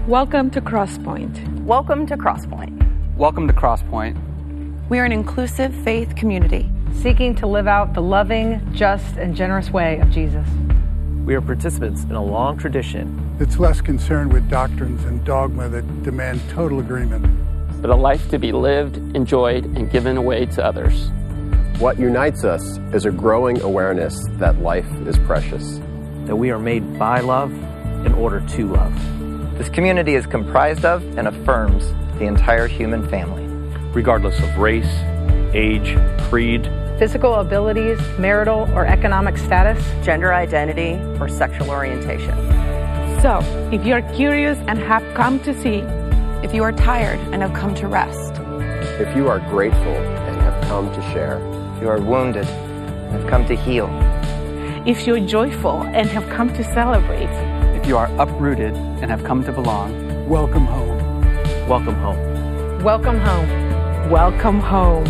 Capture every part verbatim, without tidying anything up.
Welcome to Crosspoint. Welcome to Crosspoint. Welcome to Crosspoint. We are an inclusive faith community seeking to live out the loving, just, and generous way of Jesus. We are participants in a long tradition that's less concerned with doctrines and dogma that demand total agreement, but a life to be lived, enjoyed, and given away to others. What unites us is a growing awareness that life is precious, that we are made by love in order to love. This community is comprised of and affirms the entire human family, regardless of race, age, creed, physical abilities, marital or economic status, gender identity, or sexual orientation. So, if you're curious and have come to see, if you are tired and have come to rest, if you are grateful and have come to share, if you are wounded and have come to heal, if you're joyful and have come to celebrate, if you are uprooted and have come to belong, welcome home. Welcome home. Welcome home. Welcome home.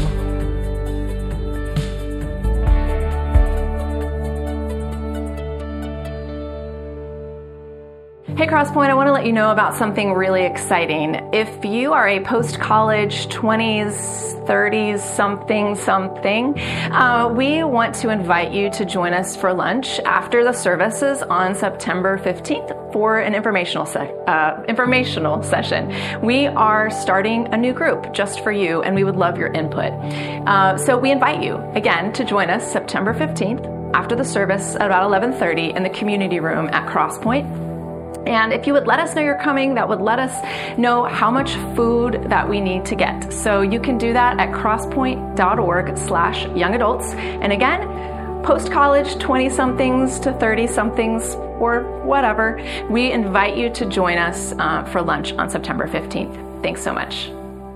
Hey Crosspoint, I want to let you know about something really exciting. If you are a post-college twenties, thirties, something, something, uh, we want to invite you to join us for lunch after the services on September fifteenth for an informational, se- uh, informational session. We are starting a new group just for you, and we would love your input. Uh, so we invite you, again, to join us September fifteenth after the service at about eleven thirty in the community room at Crosspoint. And if you would let us know you're coming, that would let us know how much food that we need to get. So you can do that at crosspoint.org slash young adults. And again, post-college twenty-somethings to thirty-somethings or whatever, we invite you to join us uh, for lunch on September fifteenth. Thanks so much.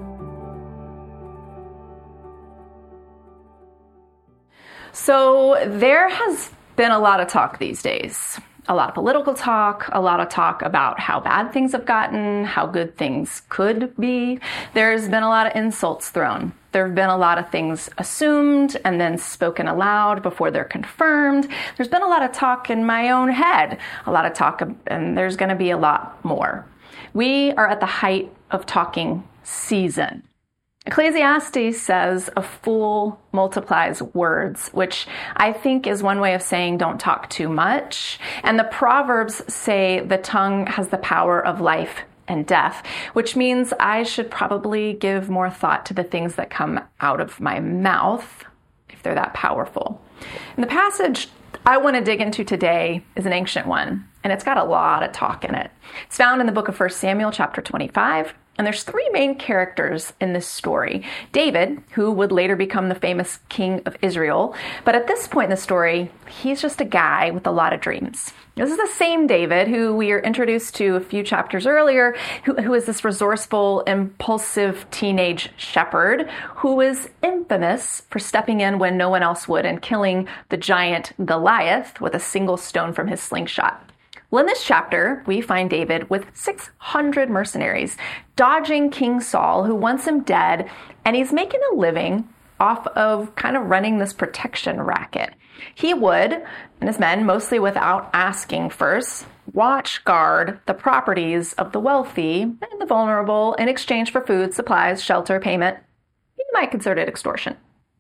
So there has been a lot of talk these days. A lot of political talk, a lot of talk about how bad things have gotten, how good things could be. There's been a lot of insults thrown. There have been a lot of things assumed and then spoken aloud before they're confirmed. There's been a lot of talk in my own head, a lot of talk, and there's going to be a lot more. We are at the height of talking season. Ecclesiastes says a fool multiplies words, which I think is one way of saying don't talk too much. And the Proverbs say the tongue has the power of life and death, which means I should probably give more thought to the things that come out of my mouth if they're that powerful. And the passage I want to dig into today is an ancient one, and it's got a lot of talk in it. It's found in the book of First Samuel, chapter twenty-five. And there's three main characters in this story. David, who would later become the famous king of Israel. But at this point in the story, he's just a guy with a lot of dreams. This is the same David who we are introduced to a few chapters earlier, who, who is this resourceful, impulsive teenage shepherd who is infamous for stepping in when no one else would and killing the giant Goliath with a single stone from his slingshot. Well, in this chapter, we find David with six hundred mercenaries dodging King Saul, who wants him dead, and he's making a living off of kind of running this protection racket. He would, and his men, mostly without asking first, watch guard the properties of the wealthy and the vulnerable in exchange for food, supplies, shelter, payment. You might consider it extortion.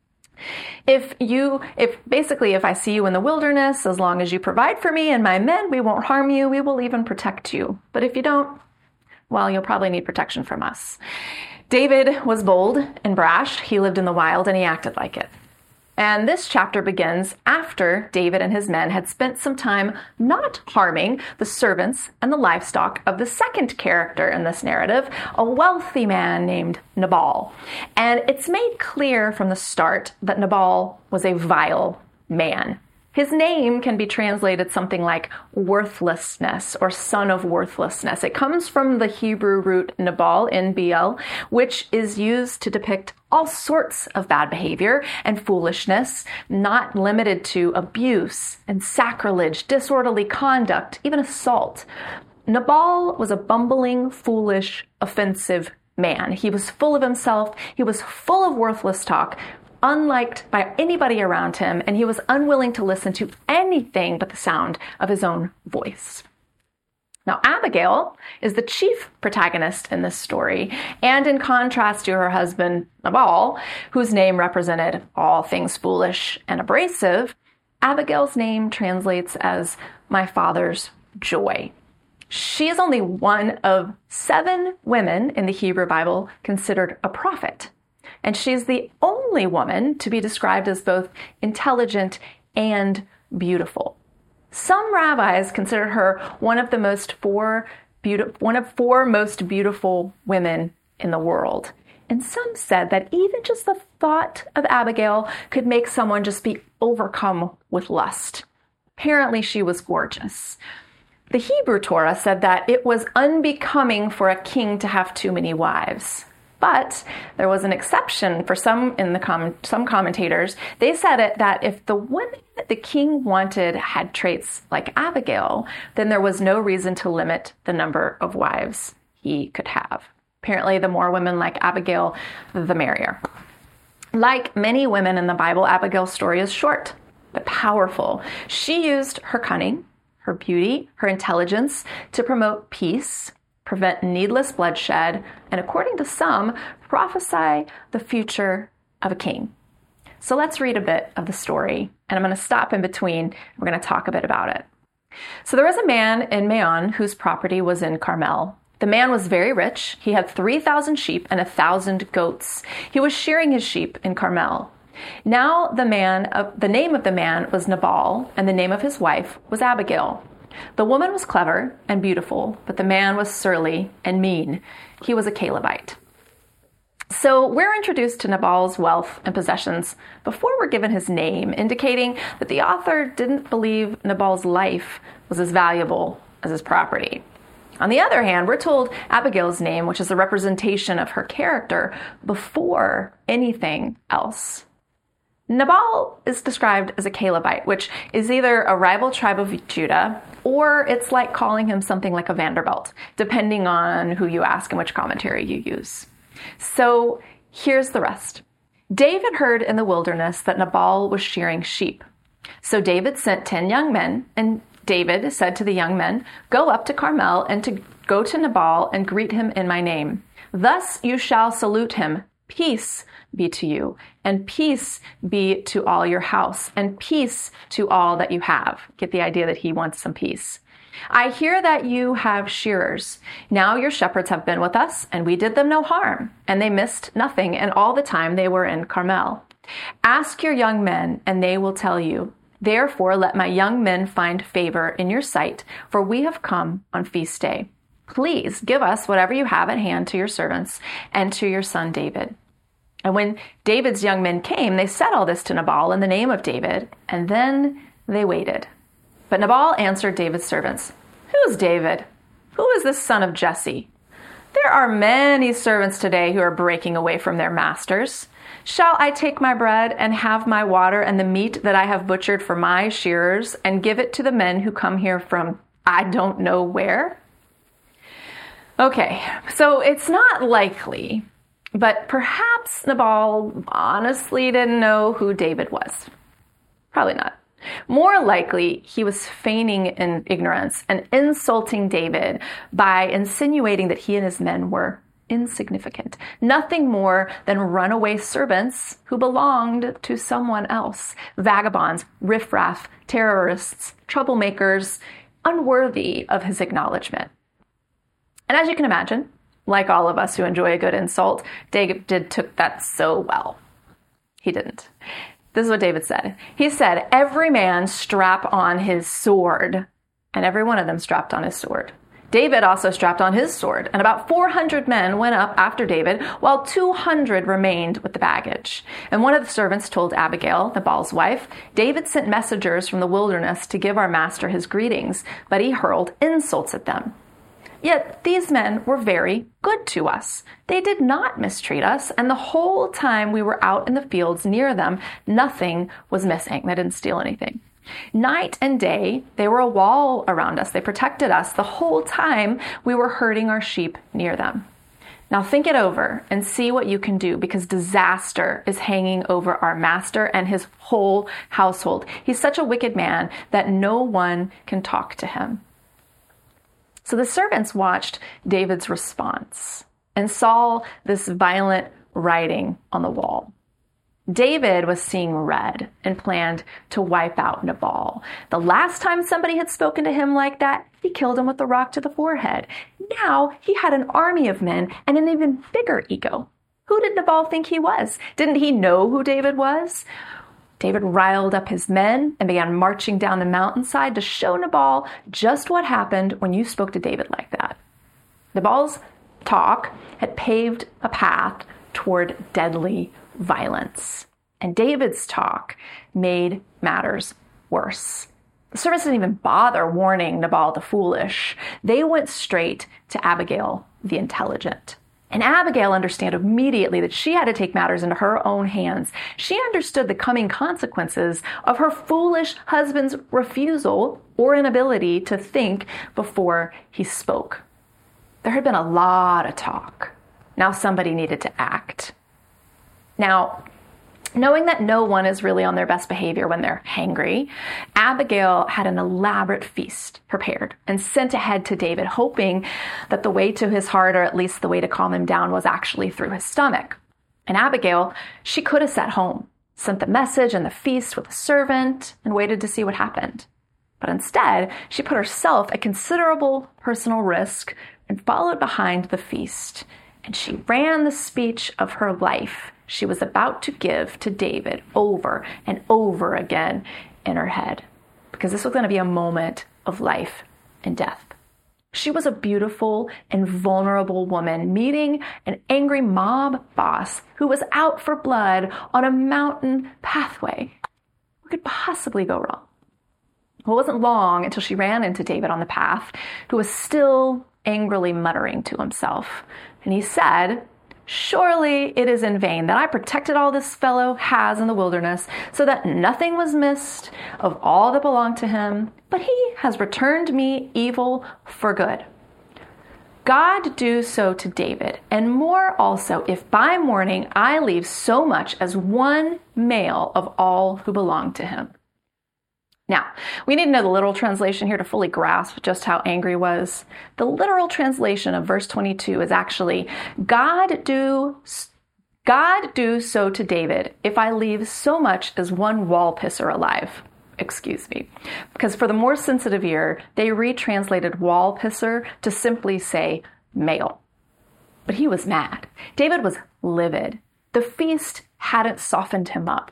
If you, if basically, if I see you in the wilderness, as long as you provide for me and my men, we won't harm you. We will even protect you. But if you don't, well, you'll probably need protection from us. David was bold and brash. He lived in the wild and he acted like it. And this chapter begins after David and his men had spent some time not harming the servants and the livestock of the second character in this narrative, a wealthy man named Nabal. And it's made clear from the start that Nabal was a vile man. His name can be translated something like worthlessness or son of worthlessness. It comes from the Hebrew root Nabal, N B L, which is used to depict all sorts of bad behavior and foolishness, not limited to abuse and sacrilege, disorderly conduct, even assault. Nabal was a bumbling, foolish, offensive man. He was full of himself. He was full of worthless talk, unliked by anybody around him, and he was unwilling to listen to anything but the sound of his own voice. Now, Abigail is the chief protagonist in this story, and in contrast to her husband, Nabal, whose name represented all things foolish and abrasive, Abigail's name translates as my father's joy. She is only one of seven women in the Hebrew Bible considered a prophet, and she's the only woman to be described as both intelligent and beautiful. Some rabbis considered her one of the most four beautiful, one of four most beautiful women in the world. And some said that even just the thought of Abigail could make someone just be overcome with lust. Apparently, she was gorgeous. The Hebrew Torah said that it was unbecoming for a king to have too many wives. But there was an exception for some in the com- some commentators. They said it that if the women that the king wanted had traits like Abigail, then there was no reason to limit the number of wives he could have. Apparently, the more women like Abigail, the merrier. Like many women in the Bible, Abigail's story is short but powerful. She used her cunning, her beauty, her intelligence to promote peace, prevent needless bloodshed, and according to some, prophesy the future of a king. So let's read a bit of the story, and I'm going to stop in between. We're going to talk a bit about it. So there was a man in Maon whose property was in Carmel. The man was very rich. He had three thousand sheep and one thousand goats. He was shearing his sheep in Carmel. Now the man, uh, the name of the man was Nabal, and the name of his wife was Abigail. The woman was clever and beautiful, but the man was surly and mean. He was a Calebite. So we're introduced to Nabal's wealth and possessions before we're given his name, indicating that the author didn't believe Nabal's life was as valuable as his property. On the other hand, we're told Abigail's name, which is a representation of her character, before anything else. Nabal is described as a Calebite, which is either a rival tribe of Judah, or it's like calling him something like a Vanderbilt, depending on who you ask and which commentary you use. So here's the rest. David heard in the wilderness that Nabal was shearing sheep. So David sent ten young men, and David said to the young men, "Go up to Carmel and to go to Nabal and greet him in my name. Thus you shall salute him. Peace be to you, and peace be to all your house, and peace to all that you have." Get the idea that he wants some peace. "I hear that you have shearers. Now your shepherds have been with us, and we did them no harm, and they missed nothing, and all the time they were in Carmel. Ask your young men, and they will tell you. Therefore let my young men find favor in your sight, for we have come on feast day. Please give us whatever you have at hand to your servants and to your son David." And when David's young men came, they said all this to Nabal in the name of David, and then they waited. But Nabal answered David's servants, "Who is David? Who is this son of Jesse? There are many servants today who are breaking away from their masters. Shall I take my bread and have my water and the meat that I have butchered for my shearers and give it to the men who come here from I don't know where?" Okay, so it's not likely, but perhaps Nabal honestly didn't know who David was. Probably not. More likely, he was feigning in ignorance and insulting David by insinuating that he and his men were insignificant, nothing more than runaway servants who belonged to someone else, vagabonds, riffraff, terrorists, troublemakers, unworthy of his acknowledgement. And as you can imagine, like all of us who enjoy a good insult, David took that so well. He didn't. This is what David said. He said, "Every man strap on his sword." And every one of them strapped on his sword. David also strapped on his sword, and about four hundred men went up after David, while two hundred remained with the baggage. And one of the servants told Abigail, Nabal's wife, "David sent messengers from the wilderness to give our master his greetings, but he hurled insults at them. Yet these men were very good to us. They did not mistreat us, and the whole time we were out in the fields near them, nothing was missing." They didn't steal anything. "Night and day, they were a wall around us. They protected us the whole time we were herding our sheep near them. Now think it over and see what you can do, because disaster is hanging over our master and his whole household. He's such a wicked man that no one can talk to him." So the servants watched David's response and saw this violent writing on the wall. David was seeing red and planned to wipe out Nabal. The last time somebody had spoken to him like that, he killed him with a rock to the forehead. Now he had an army of men and an even bigger ego. Who did Nabal think he was? Didn't he know who David was? David riled up his men and began marching down the mountainside to show Nabal just what happened when you spoke to David like that. Nabal's talk had paved a path toward deadly violence, and David's talk made matters worse. The servants didn't even bother warning Nabal the foolish. They went straight to Abigail the intelligent. And Abigail understood immediately that she had to take matters into her own hands. She understood the coming consequences of her foolish husband's refusal or inability to think before he spoke. There had been a lot of talk. Now somebody needed to act. Now, knowing that no one is really on their best behavior when they're hangry, Abigail had an elaborate feast prepared and sent ahead to David, hoping that the way to his heart, or at least the way to calm him down, was actually through his stomach. And Abigail, she could have sat home, sent the message and the feast with a servant, and waited to see what happened. But instead, she put herself at considerable personal risk and followed behind the feast. And she ran the speech of her life she was about to give to David over and over again in her head, because this was going to be a moment of life and death. She was a beautiful and vulnerable woman meeting an angry mob boss who was out for blood on a mountain pathway. What could possibly go wrong? Well, it wasn't long until she ran into David on the path, who was still angrily muttering to himself. And he said, "Surely it is in vain that I protected all this fellow has in the wilderness, so that nothing was missed of all that belonged to him, but he has returned me evil for good. God do so to David, and more also, if by morning I leave so much as one male of all who belong to him." Now, we need to know the literal translation here to fully grasp just how angry he was. The literal translation of verse twenty-two is actually, God do, God do so to David if I leave so much as one wall pisser alive. Excuse me. Because for the more sensitive ear, they retranslated wall pisser to simply say male. But he was mad. David was livid. The feast hadn't softened him up.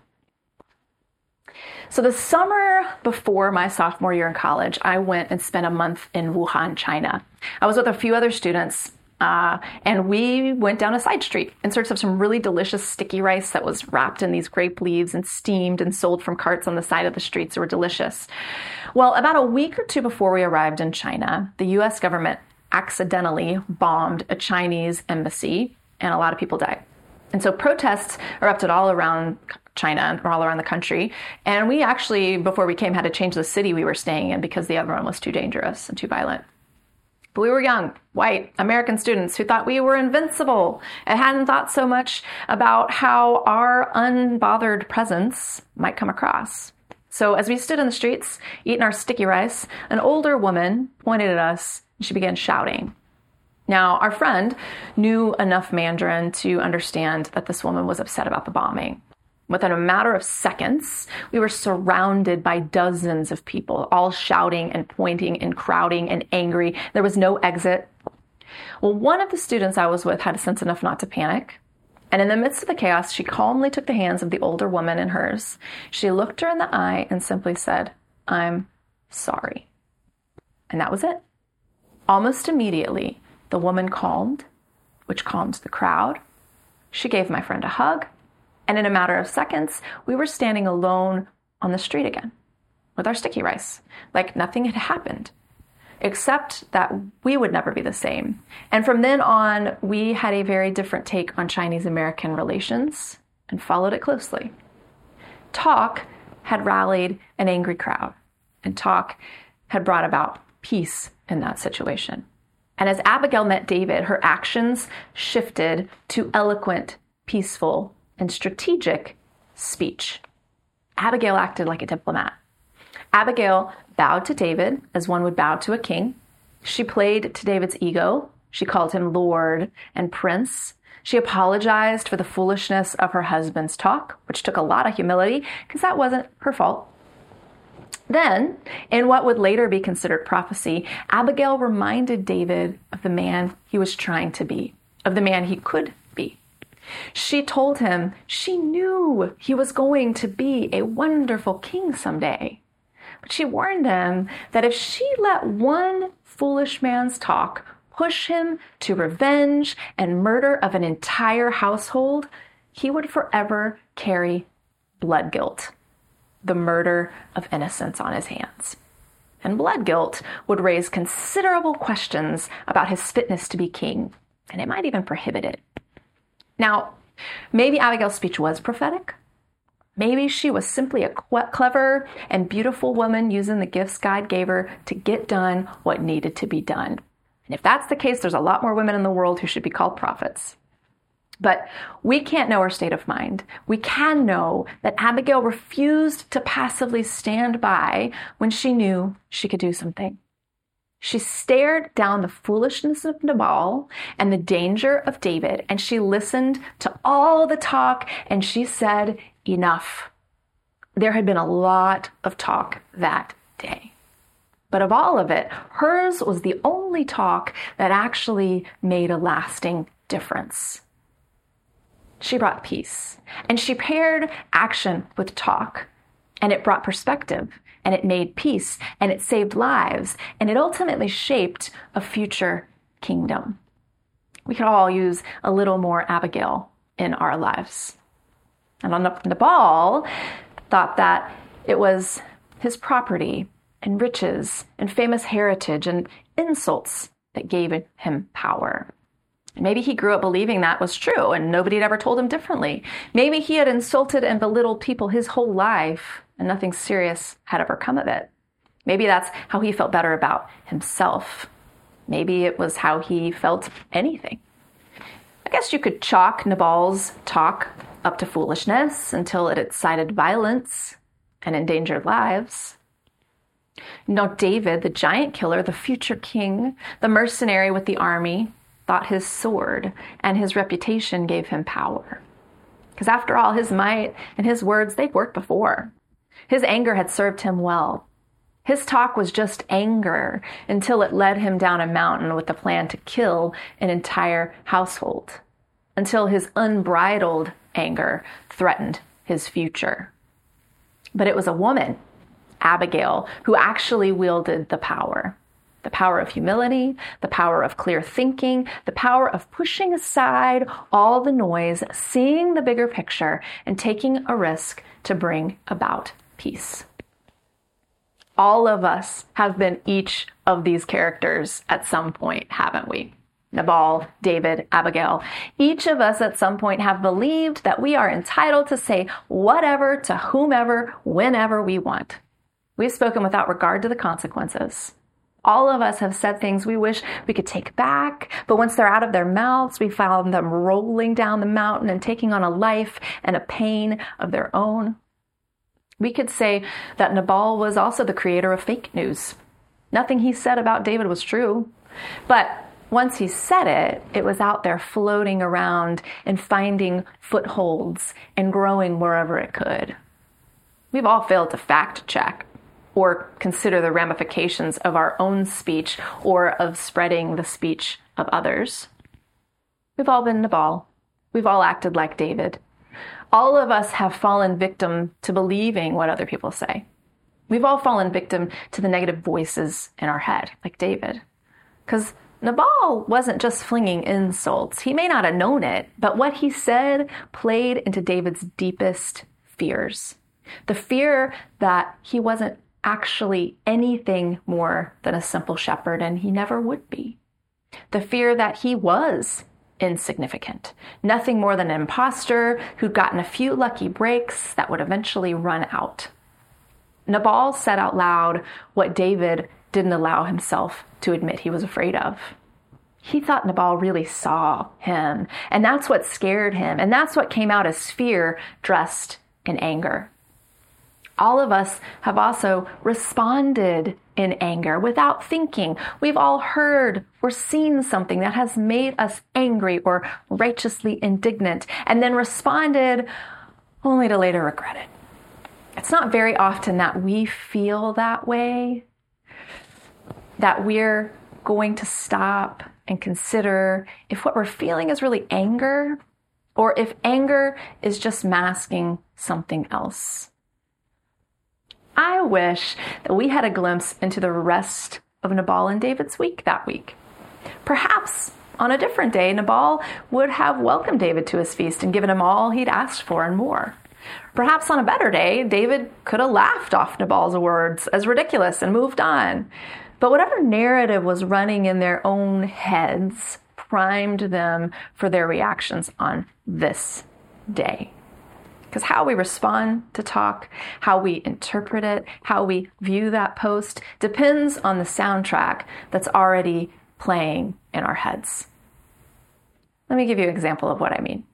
So the summer before my sophomore year in college, I went and spent a month in Wuhan, China. I was with a few other students, uh, and we went down a side street in search of some really delicious sticky rice that was wrapped in these grape leaves and steamed and sold from carts on the side of the streets. They were delicious. Well, about a week or two before we arrived in China, the U S government accidentally bombed a Chinese embassy, and a lot of people died. And so protests erupted all around China, or all around the country. And we actually, before we came, had to change the city we were staying in because the other one was too dangerous and too violent. But we were young, white, American students who thought we were invincible and hadn't thought so much about how our unbothered presence might come across. So as we stood in the streets, eating our sticky rice, an older woman pointed at us and she began shouting. Now, our friend knew enough Mandarin to understand that this woman was upset about the bombing. Within a matter of seconds, we were surrounded by dozens of people, all shouting and pointing and crowding and angry. There was no exit. Well, one of the students I was with had sense enough not to panic. And in the midst of the chaos, she calmly took the hands of the older woman in hers. She looked her in the eye and simply said, "I'm sorry." And that was it. Almost immediately, the woman calmed, which calmed the crowd. She gave my friend a hug. And in a matter of seconds, we were standing alone on the street again with our sticky rice, like nothing had happened, except that we would never be the same. And from then on, we had a very different take on Chinese-American relations and followed it closely. Talk had rallied an angry crowd, and talk had brought about peace in that situation. And as Abigail met David, her actions shifted to eloquent, peaceful, and strategic speech. Abigail acted like a diplomat. Abigail bowed to David as one would bow to a king. She played to David's ego. She called him Lord and Prince. She apologized for the foolishness of her husband's talk, which took a lot of humility because that wasn't her fault. Then, in what would later be considered prophecy, Abigail reminded David of the man he was trying to be, of the man he could be. She told him she knew he was going to be a wonderful king someday. But she warned him that if she let one foolish man's talk push him to revenge and murder of an entire household, he would forever carry blood guilt, the murder of innocents on his hands. And blood guilt would raise considerable questions about his fitness to be king, and it might even prohibit it. Now, maybe Abigail's speech was prophetic. Maybe she was simply a clever and beautiful woman using the gifts God gave her to get done what needed to be done. And if that's the case, there's a lot more women in the world who should be called prophets. But we can't know her state of mind. We can know that Abigail refused to passively stand by when she knew she could do something. She stared down the foolishness of Nabal and the danger of David, and she listened to all the talk, and she said, enough. There had been a lot of talk that day. But of all of it, hers was the only talk that actually made a lasting difference. She brought peace, and she paired action with talk, and it brought perspective, and it made peace, and it saved lives, and it ultimately shaped a future kingdom. We could all use a little more Abigail in our lives. And Nabal thought that it was his property and riches and famous heritage and insults that gave him power. And maybe he grew up believing that was true and nobody had ever told him differently. Maybe he had insulted and belittled people his whole life and nothing serious had ever come of it. Maybe that's how he felt better about himself. Maybe it was how he felt anything. I guess you could chalk Nabal's talk up to foolishness until it incited violence and endangered lives. Now, David, the giant killer, the future king, the mercenary with the army, thought his sword and his reputation gave him power. Because after all, his might and his words, they'd worked before. His anger had served him well. His talk was just anger until it led him down a mountain with the plan to kill an entire household, until his unbridled anger threatened his future. But it was a woman, Abigail, who actually wielded the power. The power of humility, the power of clear thinking, the power of pushing aside all the noise, seeing the bigger picture, and taking a risk to bring about peace. All of us have been each of these characters at some point, haven't we? Nabal, David, Abigail. Each of us at some point have believed that we are entitled to say whatever to whomever, whenever we want. We've spoken without regard to the consequences. All of us have said things we wish we could take back, but once they're out of their mouths, we found them rolling down the mountain and taking on a life and a pain of their own. We could say that Nabal was also the creator of fake news. Nothing he said about David was true, but once he said it, it was out there floating around and finding footholds and growing wherever it could. We've all failed to fact check or consider the ramifications of our own speech or of spreading the speech of others. We've all been Nabal. We've all acted like David. All of us have fallen victim to believing what other people say. We've all fallen victim to the negative voices in our head, like David. Because Nabal wasn't just flinging insults. He may not have known it, but what he said played into David's deepest fears. The fear that he wasn't actually anything more than a simple shepherd, and he never would be. The fear that he was insignificant, nothing more than an imposter who'd gotten a few lucky breaks that would eventually run out. Nabal said out loud what David didn't allow himself to admit he was afraid of. He thought Nabal really saw him, and that's what scared him, and that's what came out as fear dressed in anger. All of us have also responded in anger without thinking. We've all heard or seen something that has made us angry or righteously indignant and then responded only to later regret it. It's not very often that we feel that way, that we're going to stop and consider if what we're feeling is really anger or if anger is just masking something else. I wish that we had a glimpse into the rest of Nabal and David's week that week. Perhaps on a different day, Nabal would have welcomed David to his feast and given him all he'd asked for and more. Perhaps on a better day, David could have laughed off Nabal's words as ridiculous and moved on. But whatever narrative was running in their own heads primed them for their reactions on this day. Because how we respond to talk, how we interpret it, how we view that post depends on the soundtrack that's already playing in our heads. Let me give you an example of what I mean.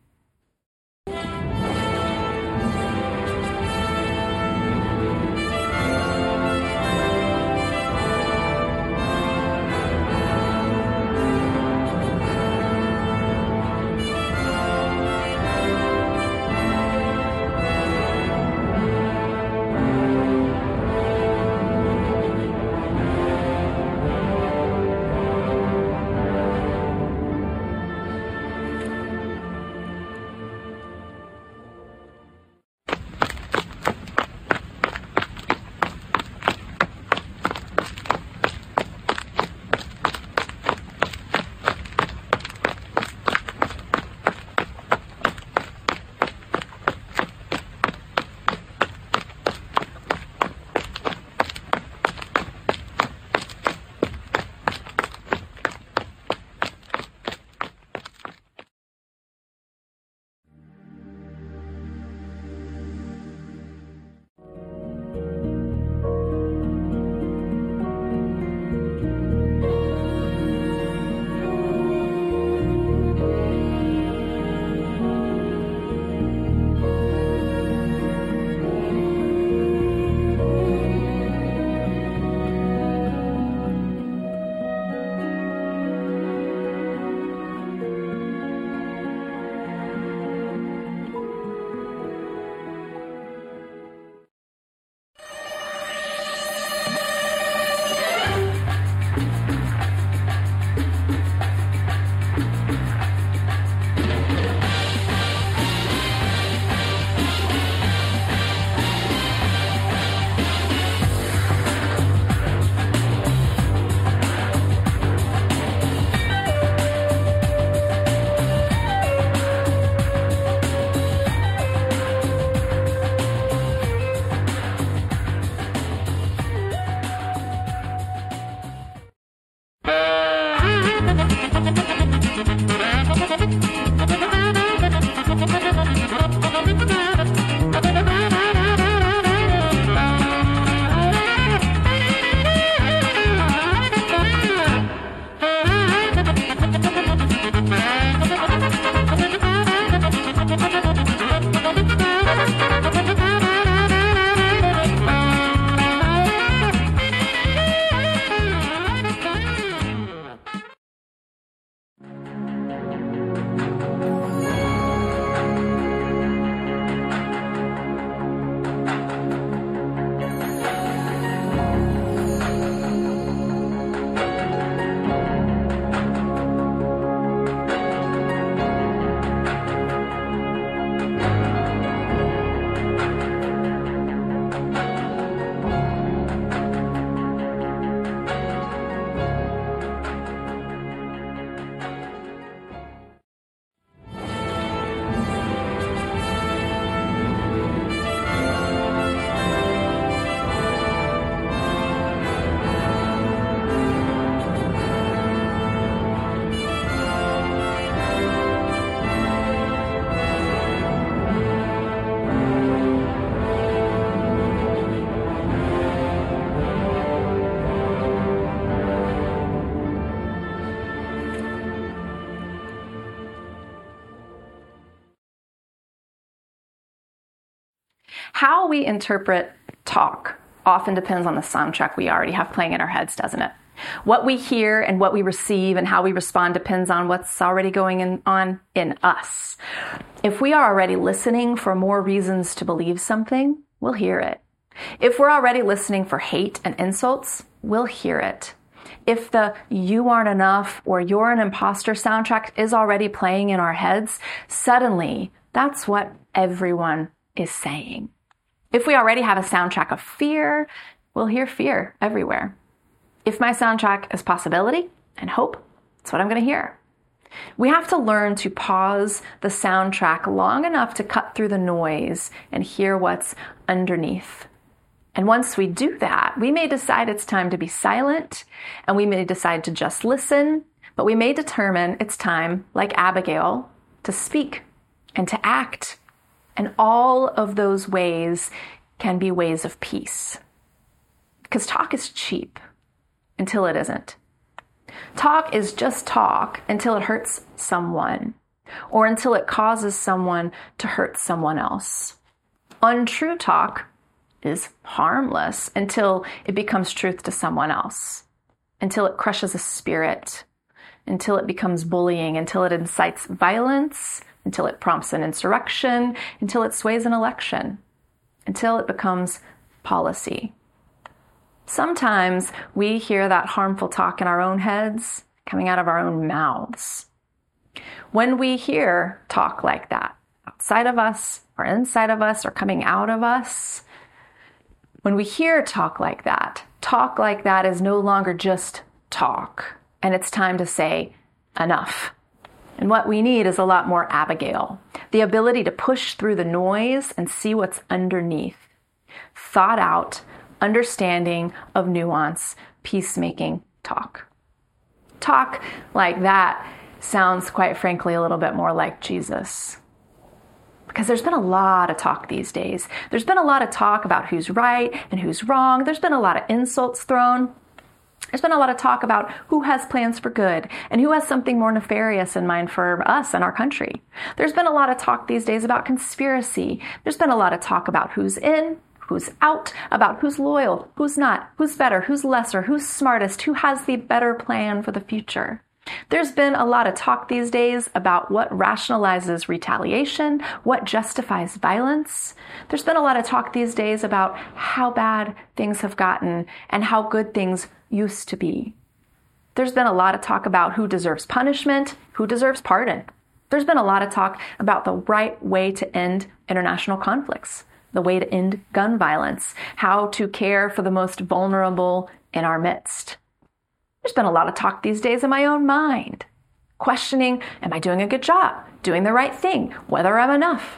How we interpret talk often depends on the soundtrack we already have playing in our heads, doesn't it? What we hear and what we receive and how we respond depends on what's already going in, on in us. If we are already listening for more reasons to believe something, we'll hear it. If we're already listening for hate and insults, we'll hear it. If the "you aren't enough" or "you're an imposter" soundtrack is already playing in our heads, suddenly that's what everyone is saying. If we already have a soundtrack of fear, we'll hear fear everywhere. If my soundtrack is possibility and hope, that's what I'm going to hear. We have to learn to pause the soundtrack long enough to cut through the noise and hear what's underneath. And once we do that, we may decide it's time to be silent, and we may decide to just listen, but we may determine it's time, like Abigail, to speak and to act. And all of those ways can be ways of peace. Because talk is cheap until it isn't. Talk is just talk until it hurts someone, or until it causes someone to hurt someone else. Untrue talk is harmless until it becomes truth to someone else, until it crushes a spirit, until it becomes bullying, until it incites violence, until it prompts an insurrection, until it sways an election, until it becomes policy. Sometimes we hear that harmful talk in our own heads, coming out of our own mouths. When we hear talk like that, outside of us or inside of us or coming out of us, when we hear talk like that, talk like that is no longer just talk, and it's time to say enough. And what we need is a lot more Abigail, the ability to push through the noise and see what's underneath. Thought out, understanding of nuance, peacemaking talk. Talk like that sounds, quite frankly, a little bit more like Jesus. Because there's been a lot of talk these days. There's been a lot of talk about who's right and who's wrong. There's been a lot of insults thrown. There's been a lot of talk about who has plans for good and who has something more nefarious in mind for us and our country. There's been a lot of talk these days about conspiracy. There's been a lot of talk about who's in, who's out, about who's loyal, who's not, who's better, who's lesser, who's smartest, who has the better plan for the future. There's been a lot of talk these days about what rationalizes retaliation, what justifies violence. There's been a lot of talk these days about how bad things have gotten and how good things used to be. There's been a lot of talk about who deserves punishment, who deserves pardon. There's been a lot of talk about the right way to end international conflicts, the way to end gun violence, how to care for the most vulnerable in our midst. There's been a lot of talk these days in my own mind, questioning, am I doing a good job, doing the right thing, whether I'm enough?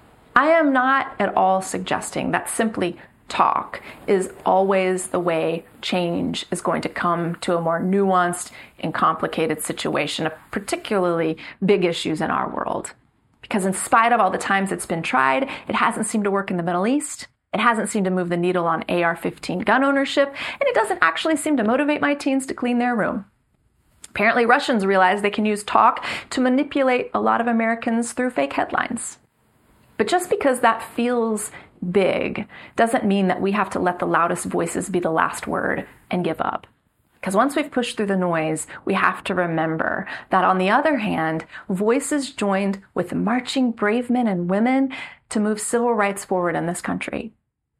I am not at all suggesting that simply talk is always the way change is going to come to a more nuanced and complicated situation of particularly big issues in our world. Because in spite of all the times it's been tried, it hasn't seemed to work in the Middle East. It hasn't seemed to move the needle on A R fifteen gun ownership, and it doesn't actually seem to motivate my teens to clean their room. Apparently, Russians realize they can use talk to manipulate a lot of Americans through fake headlines. But just because that feels big doesn't mean that we have to let the loudest voices be the last word and give up. Because once we've pushed through the noise, we have to remember that, on the other hand, voices joined with marching brave men and women to move civil rights forward in this country.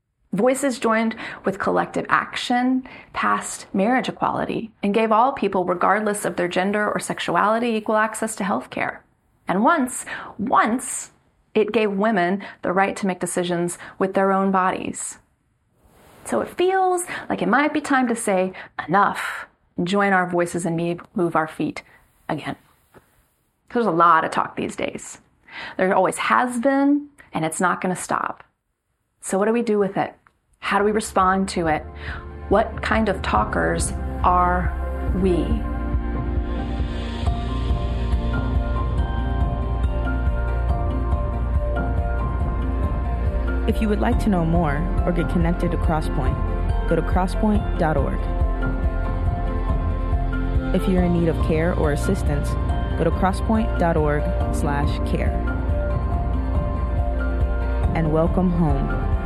Voices joined with collective action, passed marriage equality, and gave all people, regardless of their gender or sexuality, equal access to health care. And once, once, it gave women the right to make decisions with their own bodies. So it feels like it might be time to say enough and join our voices and move our feet again. There's a lot of talk these days. There always has been, and it's not going to stop. So what do we do with it? How do we respond to it? What kind of talkers are we? If you would like to know more or get connected to Crosspoint, go to crosspoint dot org. If you're in need of care or assistance, go to crosspoint dot org slash care. and welcome home.